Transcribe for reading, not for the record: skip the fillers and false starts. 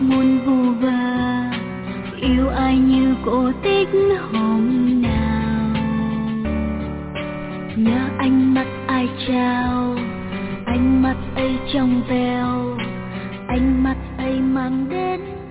muôn vu vơ, yêu ai như cổ tích hôm nào. Nhớ ánh mắt ai trao, ánh mắt ấy trong veo, ánh mắt ấy mang đến